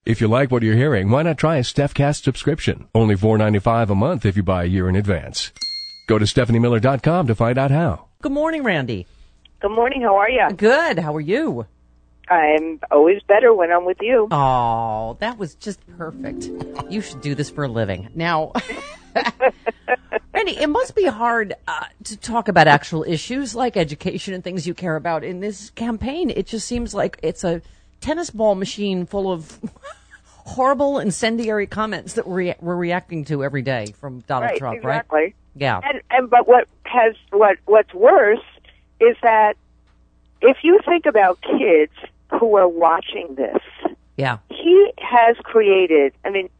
If you like what you're hearing, why not try a StephCast subscription? Only $4.95 a month if you buy a year in advance. Go to StephanieMiller.com to find out how. Good morning, Randy. Good morning. How are you? Good. How are you? I'm always better when I'm with you. Oh, that was just perfect. You should do this for a living. Now, Randy, it must be hard to talk about actual issues like education and things you care about in this campaign. It just seems like it's a tennis ball machine full of horrible, incendiary comments that we're reacting to every day from Donald Trump, exactly. right? Yeah. But what's worse is that if you think about kids who are watching this, yeah, he has created. I mean,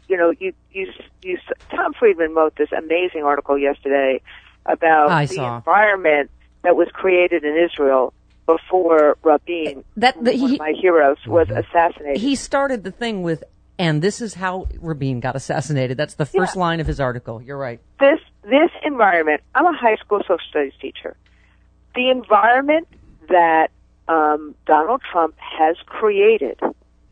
Tom Friedman wrote this amazing article yesterday about the environment that was created in Israel before Rabin, one of my heroes, was assassinated. He started the thing with, and this is how Rabin got assassinated. That's the first line of his article. You're right. This environment, I'm a high school social studies teacher. The environment that Donald Trump has created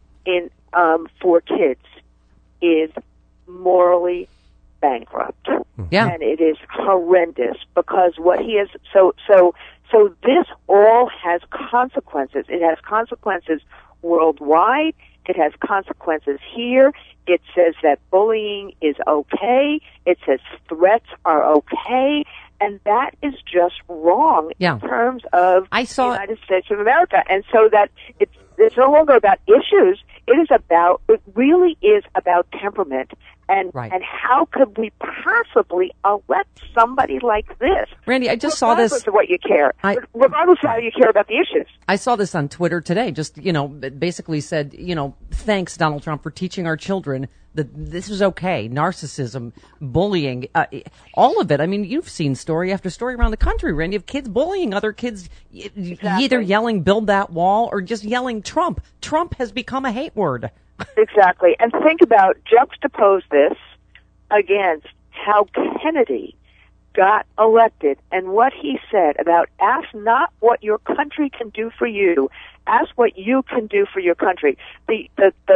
for kids is morally bankrupt. Yeah. And it is horrendous because what he is so this all has consequences. It has consequences worldwide. It has consequences here. It says that bullying is okay. It says threats are okay. And that is just wrong in terms of the United States of America. And so that it's no longer about issues. It really is about temperament. And how could we possibly elect somebody like this? Randy, I just saw this. Regardless of what you care. Regardless of how you care about the issues. I saw this on Twitter today. Just, it basically said, thanks, Donald Trump, for teaching our children that this is okay. Narcissism, bullying, all of it. I mean, you've seen story after story around the country, Randy, of kids bullying other kids, either yelling, build that wall, or just yelling Trump. Trump has become a hate word. Exactly. And think about, juxtapose this against how Kennedy got elected and what he said about ask not what your country can do for you, ask what you can do for your country. The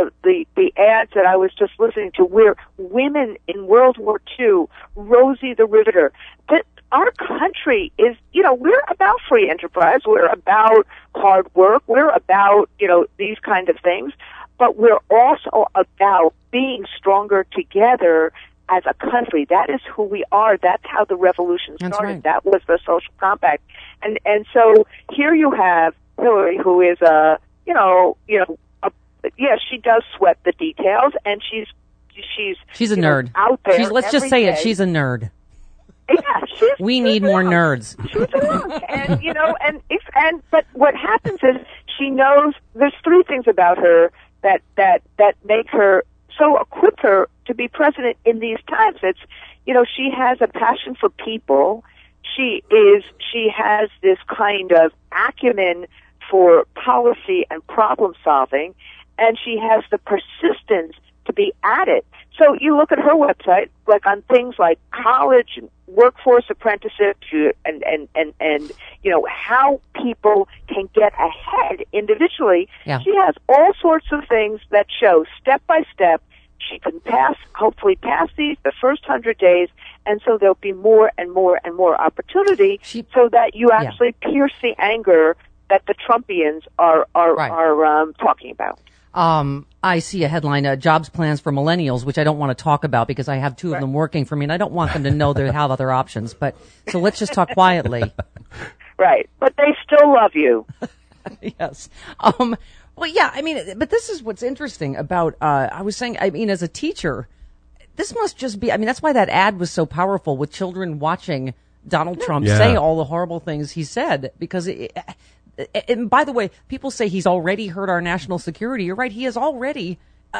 ads that I was just listening to where women in World War II, Rosie the Riveter, that our country is, we're about free enterprise, we're about hard work, we're about, these kind of things. But we're also about being stronger together as a country. That is who we are. That's how the revolution started. That's right. That was the social compact. And so here you have Hillary, who is she does sweat the details, and she's a nerd out there. Let's just say it. She's a nerd. Yeah, we need more nerds. She's a nerd, but what happens is she knows there's three things about her that make her equip her to be president in these times. It's, she has a passion for people. She has this kind of acumen for policy and problem solving, and she has the persistence to be at it. So you look at her website, like on things like college and workforce apprenticeship and how people can get ahead individually. Yeah. She has all sorts of things that show step by step she can hopefully pass the first 100 days, and so there'll be more and more and more opportunity so that you actually pierce the anger that the Trumpians are talking about. I see a headline, jobs plans for millennials, which I don't want to talk about because I have two of them working for me, and I don't want them to know they have other options. So let's just talk quietly. Right. But they still love you. Yes. Well, yeah, I mean, but this is what's interesting about, I was saying, I mean, as a teacher, this must just be, I mean, that's why that ad was so powerful with children watching Donald Trump say all the horrible things he said, because and by the way, people say he's already hurt our national security. You're right. He has already,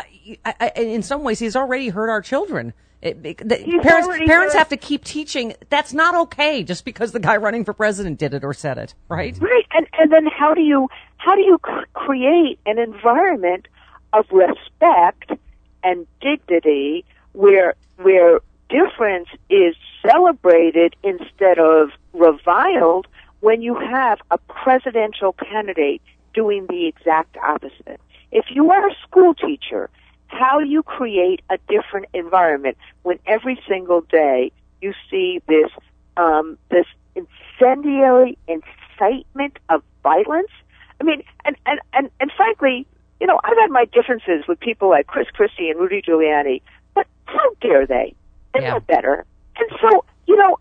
in some ways, he's already hurt our children. Parents have to keep teaching that's not okay just because the guy running for president did it or said it, right? Right. And then how do you create an environment of respect and dignity where difference is celebrated instead of reviled when you have a presidential candidate doing the exact opposite? if you are a school teacher, how you create a different environment when every single day you see this incendiary incitement of violence. I mean, and frankly, you know, I've had my differences with people like Chris Christie and Rudy Giuliani, but how dare they? They're not better. And so, you know,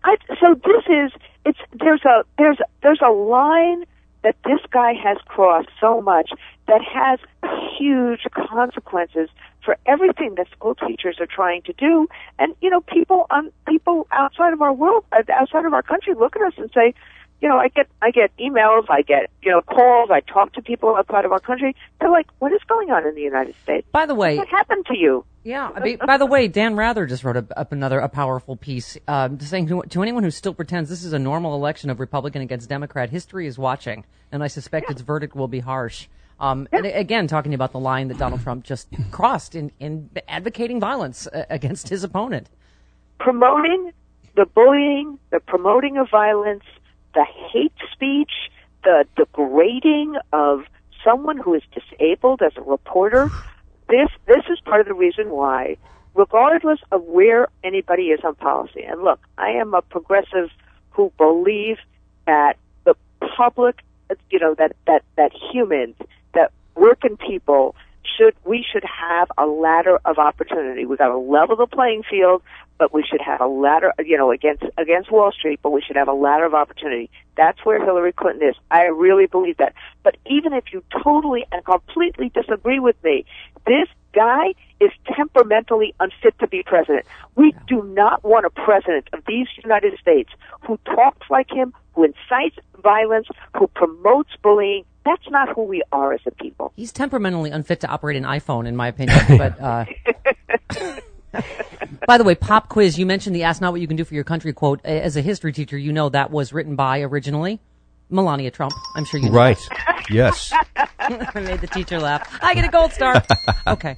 there's a line that this guy has crossed so much that has huge consequences for everything that school teachers are trying to do. And, you know, people outside of our world, outside of our country look at us and say, you know, I get emails, I get, you know, calls, I talk to people outside of our country. They're like, what is going on in the United States? By the way, what happened to you? Yeah. I mean, by the way, Dan Rather just wrote up a powerful piece, saying to anyone who still pretends this is a normal election of Republican against Democrat, history is watching, and I suspect its verdict will be harsh. And again, talking about the line that Donald Trump just crossed in advocating violence against his opponent. Promoting the bullying, the promoting of violence, the hate speech, the degrading of someone who is disabled as a reporter. This is part of the reason why, regardless of where anybody is on policy, and look, I am a progressive who believes that the public, you know, that humans, that working people we should have a ladder of opportunity. We got to level the playing field, but we should have a ladder, you know, against Wall Street, but we should have a ladder of opportunity. That's where Hillary Clinton is. I really believe that. But even if you totally and completely disagree with me, this guy is temperamentally unfit to be president. We do not want a president of these United States who talks like him, who incites violence, who promotes bullying. That's not who we are as a people. He's temperamentally unfit to operate an iPhone, in my opinion. But by the way, pop quiz, you mentioned the ask not what you can do for your country quote. As a history teacher, you know that was written by, originally, Melania Trump. I'm sure you know. Right. Yes. I made the teacher laugh. I get a gold star. Okay.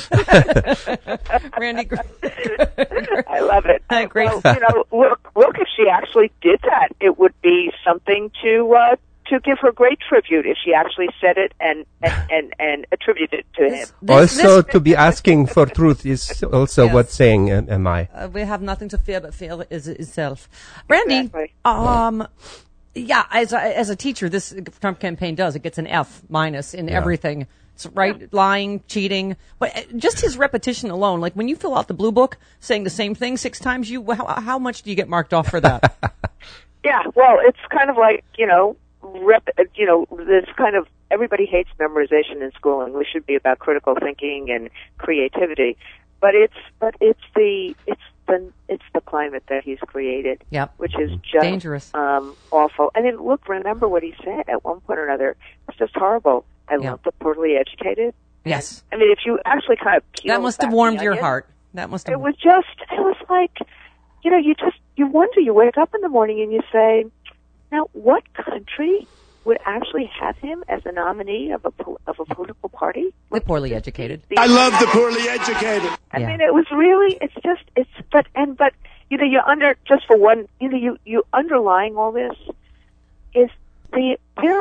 Randy. I love it. Great. Well, you know, look, if she actually did that, it would be something to give her great tribute if she actually said it and attributed it to him. Also, to be asking for truth is also Yes. what saying am I. We have nothing to fear but fear is itself. Randy, Exactly. Yeah, as a teacher, this Trump campaign does. It gets an F- in everything. It's right, lying, cheating. But just his repetition alone, like when you fill out the blue book saying the same thing 6 times, how much do you get marked off for that? Yeah, well, it's kind of like, you know, this kind of, everybody hates memorization in school, and we should be about critical thinking and creativity. But it's the climate that he's created, Yep. which is just Dangerous. Awful. And then look, remember what he said at one point or another. It's just horrible. I love the poorly educated. Yes. I mean, if you actually kind of peel That must have back warmed the your onion, heart. That must have. it was like, you know, you wonder, you wake up in the morning and you say, now, what country would actually have him as a nominee of a political party? The poorly educated. I love the poorly educated. I mean, it was really, but you know, you underlying all this is the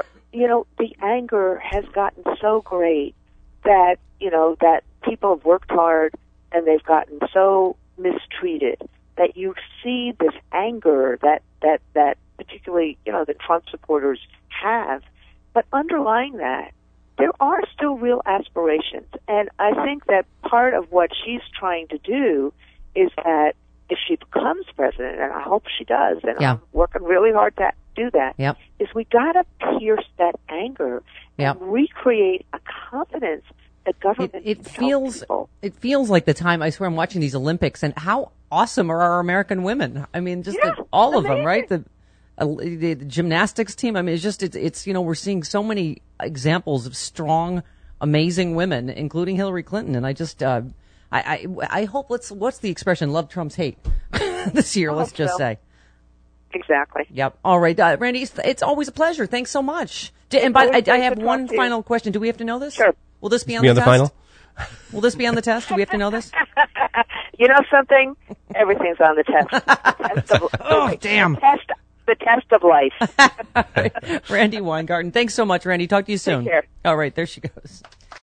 anger has gotten so great that, you know, that people have worked hard and they've gotten so mistreated that you see this anger that particularly, you know, the Trump supporters have. But underlying that, there are still real aspirations. And I think that part of what she's trying to do is that if she becomes president, and I hope she does, and I'm working really hard to do that, is we got to pierce that anger and recreate a confidence that government It can help feels people. like the time, I swear, I'm watching these Olympics, and how awesome are our American women? I mean, just all of them, right? The gymnastics team. I mean, it's you know, we're seeing so many examples of strong, amazing women, including Hillary Clinton. And I just, I hope what's the expression? Love Trump's hate this year. Let's just say. Exactly. Yep. All right, Randy. It's always a pleasure. Thanks so much. And I have one final question. Do we have to know this? Sure. Will this be on Be the on the test? final? Will this be on the test? Do we have to know this? You know something? Everything's on the test. Oh, damn. The test of life. Randy Weingarten. Thanks so much, Randy. Talk to you soon. Take care. All right, there she goes.